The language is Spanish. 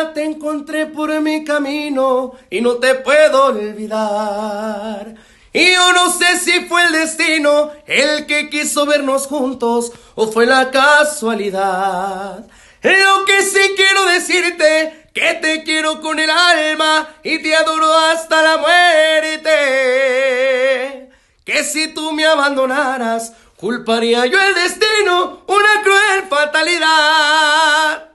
día te encontré por mi camino y no te puedo olvidar. Y yo no sé si fue el destino el que quiso vernos juntos o fue la casualidad. Lo que sí quiero decirte, que te quiero con el alma y te adoro hasta la muerte. Que si tú me abandonaras, culparía yo el destino, una cruel fatalidad.